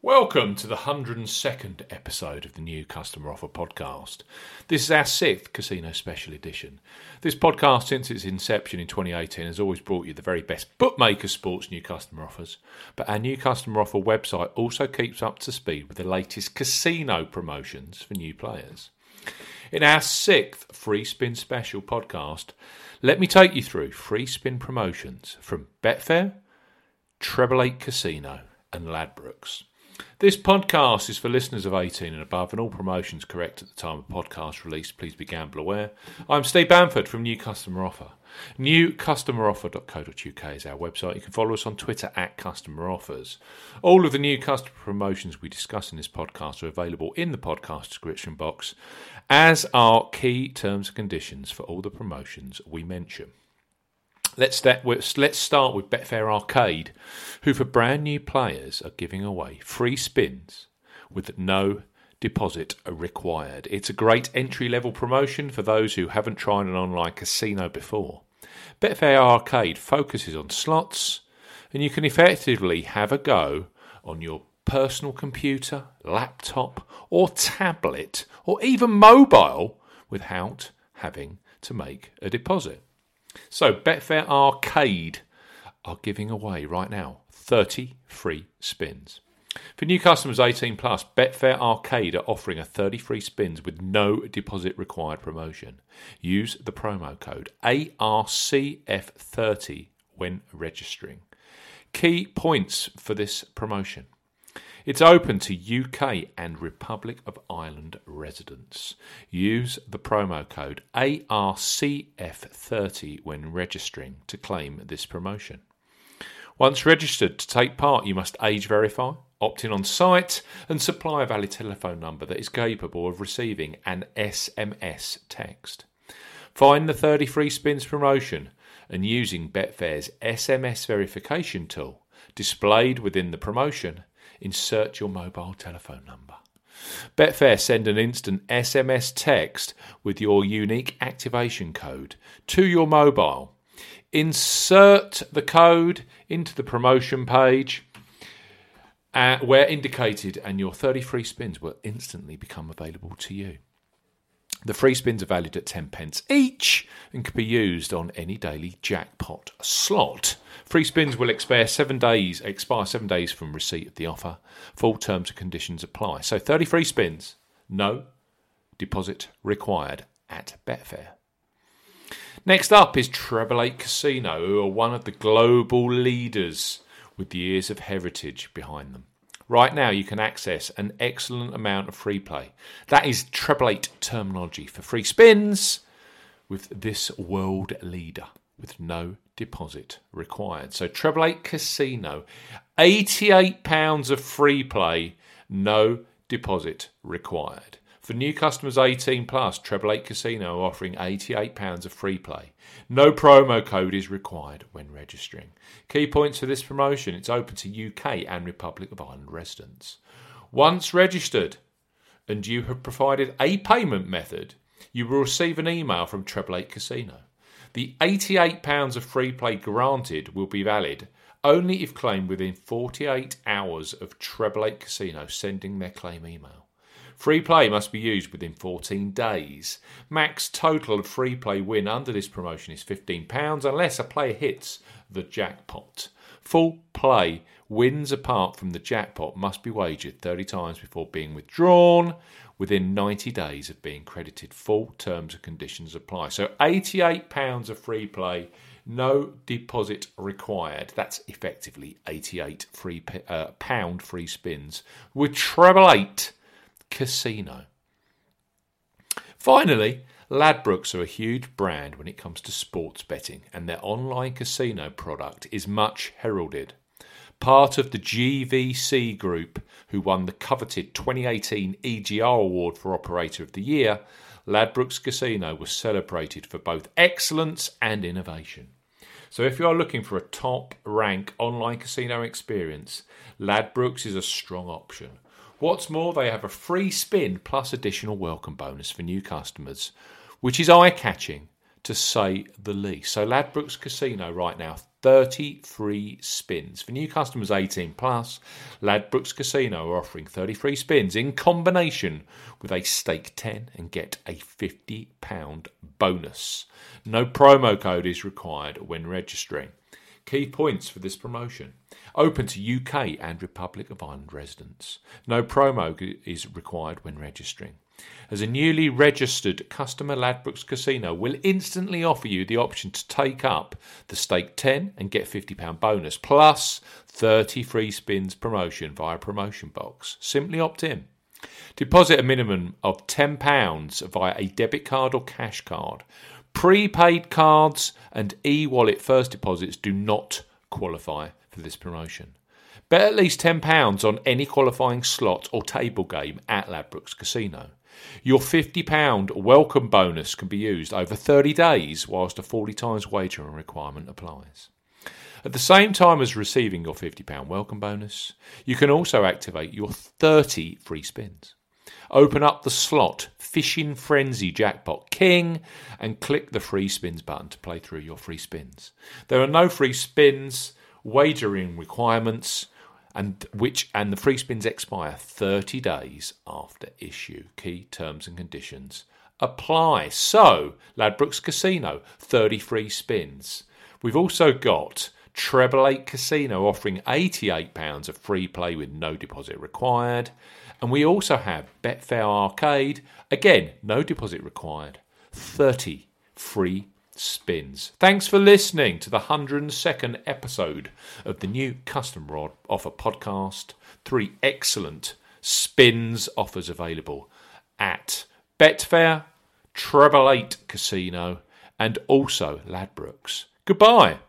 Welcome to the 102nd episode of the New Customer Offer podcast. This is our 6th Casino Special Edition. This podcast, since its inception in 2018, has always brought you the very best bookmaker sports new customer offers. But our New Customer Offer website also keeps up to speed with the latest casino promotions for new players. In our 6th Free Spin Special podcast, let me take you through free spin promotions from Betfair, Treble 8 Casino and Ladbrokes. This podcast is for listeners of 18 and above, and all promotions correct at the time of podcast release. Please be gamble aware. I'm Steve Bamford from New Customer Offer. NewCustomeroffer.co.uk is our website. You can follow us on Twitter at Customer Offers. All of the new customer promotions we discuss in this podcast are available in the podcast description box, as are key terms and conditions for all the promotions we mention. Let's start with Betfair Arcade, who for brand new players are giving away free spins with no deposit required. It's a great entry-level promotion for those who haven't tried an online casino before. Betfair Arcade focuses on slots, and you can effectively have a go on your personal computer, laptop or tablet or even mobile without having to make a deposit. So Betfair Arcade are giving away right now 30 free spins. For new customers 18 plus, Betfair Arcade are offering a 30 free spins with no deposit required promotion. Use the promo code ARCF30 when registering. Key points for this promotion. It's open to UK and Republic of Ireland residents. Use the promo code ARCF30 when registering to claim this promotion. Once registered to take part, you must age verify, opt in on site, and supply a valid telephone number that is capable of receiving an SMS text. Find the 30 free spins promotion and using Betfair's SMS verification tool displayed within the promotion, insert your mobile telephone number. Betfair send an instant SMS text with your unique activation code to your mobile. Insert the code into the promotion page where indicated, and your 30 free spins will instantly become available to you. The free spins are valued at 10 pence each and can be used on any daily jackpot slot. Free spins will expire 7 days from receipt of the offer. Full terms and conditions apply. So 30 free spins, no deposit required at Betfair. Next up is Treble 8 Casino, who are one of the global leaders with years of heritage behind them. Right now, you can access an excellent amount of free play. That is Treble 8 terminology for free spins with this world leader with no deposit required. So Treble 8 Casino, £88 of free play, no deposit required. For new customers 18 plus, Treble 8 Casino are offering £88 of free play. No promo code is required when registering. Key points for this promotion: it's open to UK and Republic of Ireland residents. Once registered and you have provided a payment method, you will receive an email from Treble 8 Casino. The £88 of free play granted will be valid only if claimed within 48 hours of Treble 8 Casino sending their claim email. Free play must be used within 14 days. Max total of free play win under this promotion is £15 unless a player hits the jackpot. Full play wins apart from the jackpot must be wagered 30 times before being withdrawn within 90 days of being credited. Full terms and conditions apply. So £88 of free play, no deposit required. That's effectively 88 pound free spins with Treble 8 Casino. Finally, Ladbrokes are a huge brand when it comes to sports betting, and their online casino product is much heralded. Part of the GVC Group, who won the coveted 2018 EGR Award for Operator of the Year, Ladbrokes Casino was celebrated for both excellence and innovation. So if you are looking for a top-rank online casino experience, Ladbrokes is a strong option. What's more, they have a free spin plus additional welcome bonus for new customers, which is eye-catching to say the least. So Ladbrokes Casino right now, 30 free spins. For new customers 18 plus, Ladbrokes Casino are offering 30 free spins in combination with a stake 10 and get a £50 bonus. No promo code is required when registering. Key points for this promotion. Open to UK and Republic of Ireland residents. No promo is required when registering. As a newly registered customer, Ladbrokes Casino will instantly offer you the option to take up the stake 10 and get £50 bonus, plus 30 free spins promotion via promotion box. Simply opt in. Deposit a minimum of £10 via a debit card or cash card. Prepaid cards and e-wallet first deposits do not qualify for this promotion. Bet at least £10 on any qualifying slot or table game at Ladbrokes Casino. Your £50 welcome bonus can be used over 30 days whilst a 40 times wagering requirement applies. At the same time as receiving your £50 welcome bonus, you can also activate your 30 free spins. Open up the slot Fishing Frenzy Jackpot King and click the free spins button to play through your free spins. There are no free spins, wagering requirements, and the free spins expire 30 days after issue. Key terms and conditions apply. So, Ladbrokes Casino, 30 free spins. We've also got Treble 8 Casino offering £88 of free play with no deposit required. And we also have Betfair Arcade, again, no deposit required, 30 free spins. Thanks for listening to the 102nd episode of the new Custom Rod Offer podcast. 3 excellent spins offers available at Betfair, Treble 8 Casino, and also Ladbrokes. Goodbye.